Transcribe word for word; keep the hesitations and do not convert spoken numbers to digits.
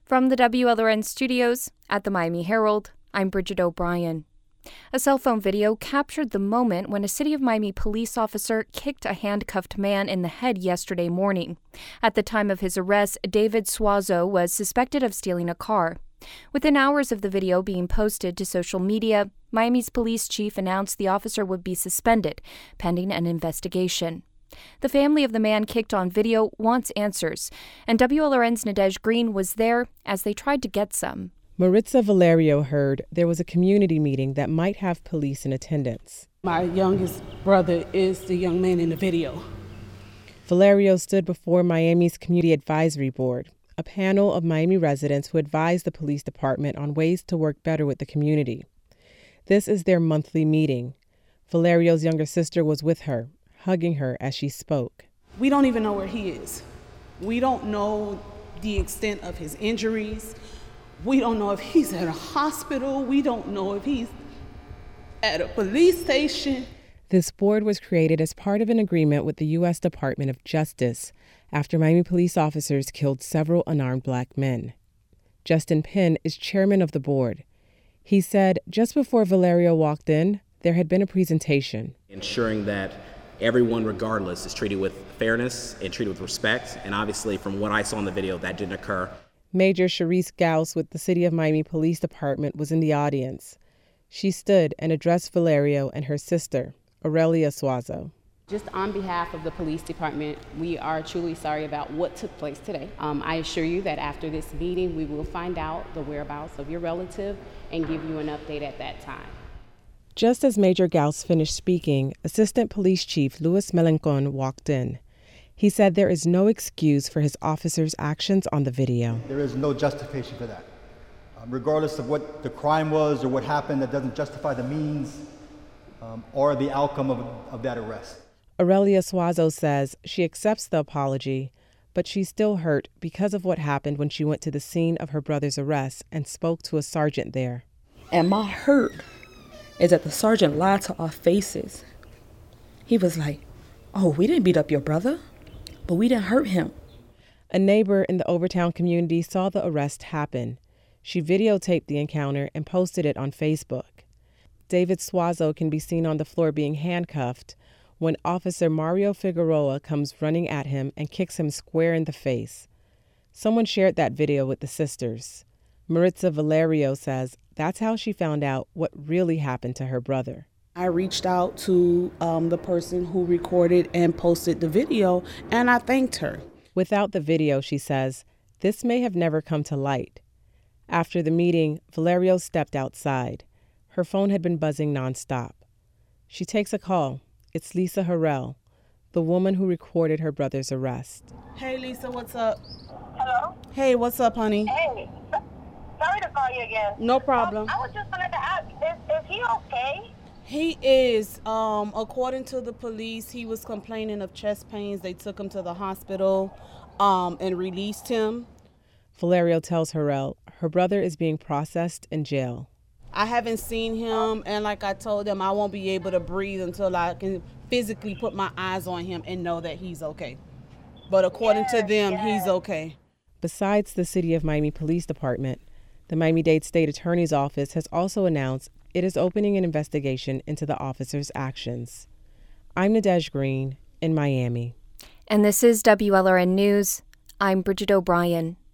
From the W L R N studios at the Miami Herald, I'm Bridget O'Brien. A cell phone video captured the moment when a City of Miami police officer kicked a handcuffed man in the head yesterday morning. At the time of his arrest, David Suazo was suspected of stealing a car. Within hours of the video being posted to social media, Miami's police chief announced the officer would be suspended, pending an investigation. The family of the man kicked on video wants answers, and W L R N's Nadege Green was there as they tried to get some. Maritza Valerio heard there was a community meeting that might have police in attendance. My youngest brother is the young man in the video. Valerio stood before Miami's Community Advisory Board, a panel of Miami residents who advise the police department on ways to work better with the community. This is their monthly meeting. Valerio's younger sister was with her, hugging her as she spoke. We don't even know where he is. We don't know the extent of his injuries. We don't know if he's at a hospital. We don't know if he's at a police station. This board was created as part of an agreement with the U S Department of Justice after Miami police officers killed several unarmed black men. Justin Penn is chairman of the board. He said just before Valerio walked in, there had been a presentation. Ensuring that everyone, regardless, is treated with fairness and treated with respect. And obviously, from what I saw in the video, that didn't occur. Major Sharice Gauss with the City of Miami Police Department was in the audience. She stood and addressed Valerio and her sister, Aurelia Suazo. Just on behalf of the police department, we are truly sorry about what took place today. Um, I assure you that after this meeting, we will find out the whereabouts of your relative and give you an update at that time. Just as Major Gauss finished speaking, Assistant Police Chief Luis Melencon walked in. He said there is no excuse for his officers' actions on the video. There is no justification for that. Um, regardless of what the crime was or what happened, that doesn't justify the means um, or the outcome of, of that arrest. Aurelia Suazo says she accepts the apology, but she's still hurt because of what happened when she went to the scene of her brother's arrest and spoke to a sergeant there. And my hurt is that the sergeant lied to our faces. He was like, "Oh, we didn't beat up your brother, but we didn't hurt him." A neighbor in the Overtown community saw the arrest happen. She videotaped the encounter and posted it on Facebook. David Suazo can be seen on the floor being handcuffed when Officer Mario Figueroa comes running at him and kicks him square in the face. Someone shared that video with the sisters. Maritza Valerio says that's how she found out what really happened to her brother. I reached out to um, the person who recorded and posted the video, and I thanked her. Without the video, she says, this may have never come to light. After the meeting, Valerio stepped outside. Her phone had been buzzing nonstop. She takes a call. It's Lisa Harrell, the woman who recorded her brother's arrest. Hey, Lisa, what's up? Hello? Hey, what's up, honey? Hey, sorry to call you again. No problem. Um, I was just wanted to ask, is, is he okay? He is. Um, according to the police, he was complaining of chest pains. They took him to the hospital um, and released him. Valerio tells Harrell her brother is being processed in jail. I haven't seen him, and like I told them, I won't be able to breathe until I can physically put my eyes on him and know that he's okay. But according yes, to them, yes. he's okay. Besides the City of Miami Police Department, the Miami-Dade State Attorney's Office has also announced it is opening an investigation into the officer's actions. I'm Nadege Green in Miami. And this is W L R N News. I'm Bridget O'Brien.